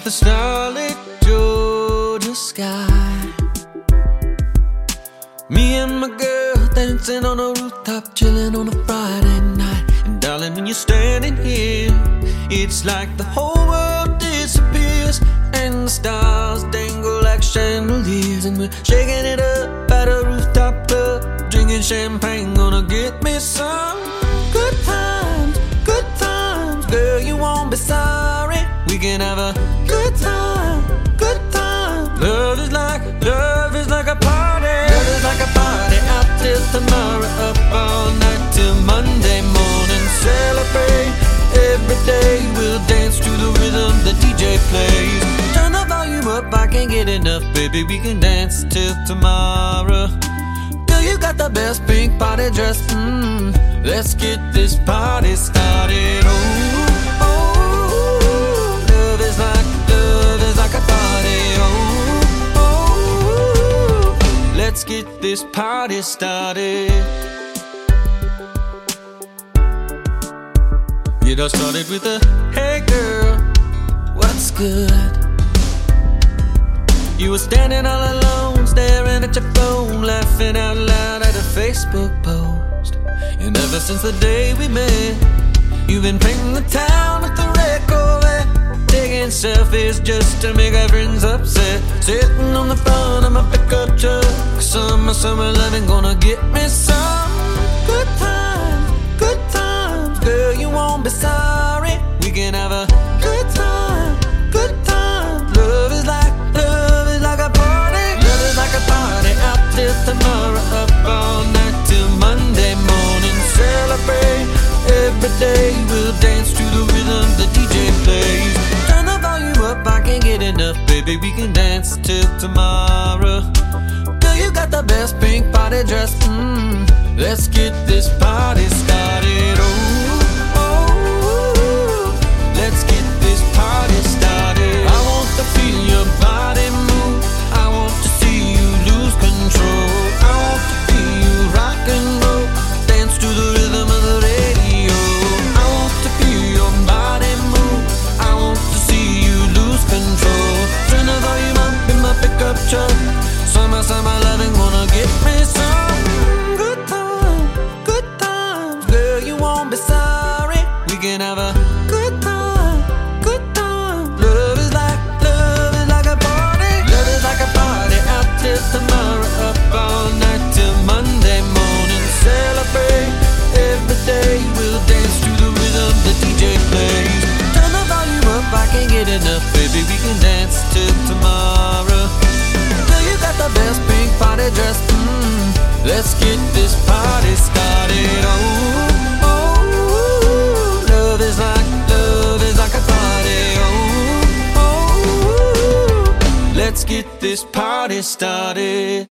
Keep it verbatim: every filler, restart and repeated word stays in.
beneath the starlit Georgia sky. Me and my girl dancing on a rooftop, chilling on a Friday night. And darling, when you're standing here, it's like the whole world disappears and the stars dangle like chandeliers. And we're shaking it up at a rooftop club, drinking champagne, gonna get me some good times, good times. Girl, you won't be sorry, we can have a good time, good time. Love is like, love is like a party. Love is like a party, out till tomorrow, up all night till Monday morning. Celebrate every day, we'll dance to the rhythm the D J plays. Turn the volume up, I can't get enough, baby, we can dance till tomorrow. Girl, you got the best pink party dress, mmm. Let's get this party started. Oh, oh, love is like, love is like a party. Oh, oh, let's get this party started. It all started with a, hey girl, what's good? You were standing all alone, staring at your phone, laughing out loud at a Facebook post. And ever since the day we met, you've been painting the town with the red Corvette, taking selfies just to make our friends upset. Sitting on the front of my pickup truck, summer, summer loving, gonna get me some good times, good times. Girl, you won't be sorry, we can have a good time, good time. Love is like, love is like a party. Love is like a party, out till tomorrow, up all night till Monday morning. Celebrate every day, we'll dance to the rhythm the D J plays. Turn the volume up, I can't get enough, baby, we can dance till tomorrow. Girl, you got the best pink party dress, mmm. Let's get this party started. Oh, oh, let's get this party started. I want to feel your body move, I want to see you lose control. I want to feel you rock and roll, dance to the rhythm of the radio. I want to feel your body move, I want to see you lose control. Turn the volume up in my pickup truck, summer, summer loving, wanna get me some good time, good times. Girl, you won't be sorry, we can have a good time, good time. Love is like, love is like a party. Love is like a party, out till tomorrow, up all night till Monday morning. Celebrate every day, we'll dance to the rhythm the D J plays. Turn the volume up, I can't get enough, baby, we can dance till tomorrow. Girl, you got the best pink party dress, mmm. Let's get this party started. Oh, oh, love is like, love is like a party. Oh, oh, let's get this party started.